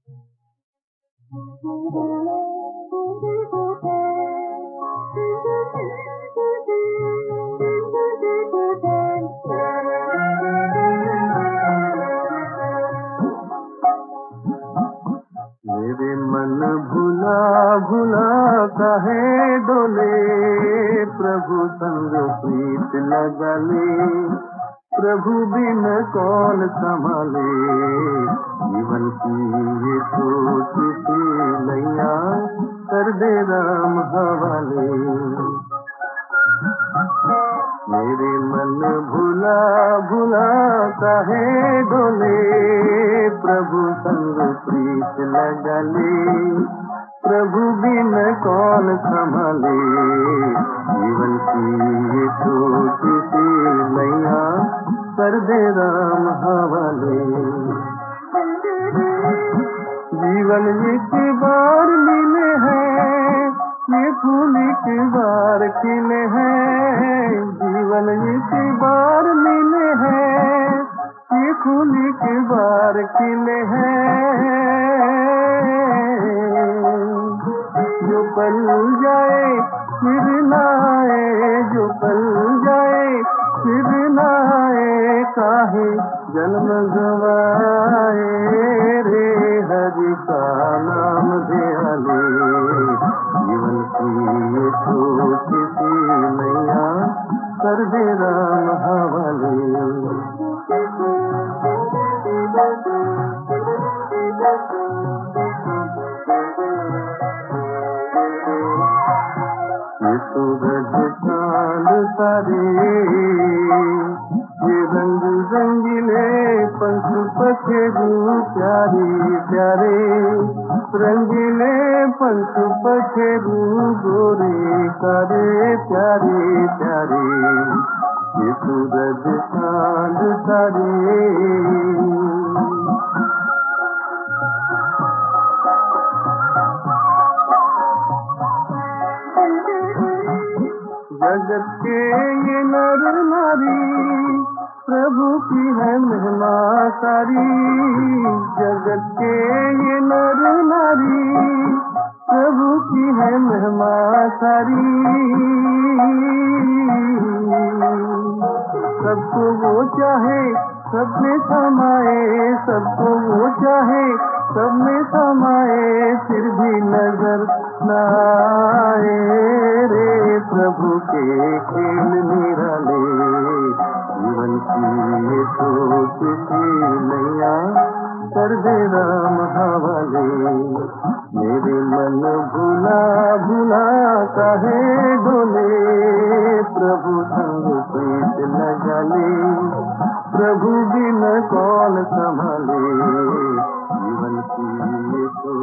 मेरे मन भुला भुला काहे डोले, प्रभु संग प्रीत लगा ले, प्रभु बिन कौन संभाले, जीवन की ये छोटी सी नैया कर दे राम हवाले। मेरे मन भुला भुला काहे डोले, प्रभु संग प्रीत लगा ले, प्रभु बिन कौन संभाले, जीवन की ये छोटी सी नैया कर दे राम हवाले। जीवन एक बार मिले हैं, ये फूल एक बार खिले हैं, जीवन एक बार मिले हैं, ये फूल एक बार खिले हैं। जो पल जाए फिर ना आए, जो पल जाए फिर ना आए, काहे जन्म गवाए रे, हरि का नाम ध्याले, जीवन की ये छोटी सी नैया कर दे राम हवाले। ये सूरज चांद तारे, ये रंग रंगीले पंख पखेरू प्यारे प्यारे, रंगीले पंख पखेरू गोरे कारे प्यारे प्यारे, ये सूरज चांद तारे। जगत के ये नर नारी प्रभु की है महिमा सारी, जगत के ये नर नारी प्रभु की है महिमा सारी। सबको वो चाहे सब में समाए, सबको वो चाहे सब में समाए, फिर भी नजर न आए रे, प्रभु के खेल निराले, जीवन की ये छोटी सी नैया कर दे राम हवाले। मेरे मन भुला भुला काहे डोले, प्रभु संग प्रीत लगा ले, प्रभु बिन कौन संभाले, जीवन की ये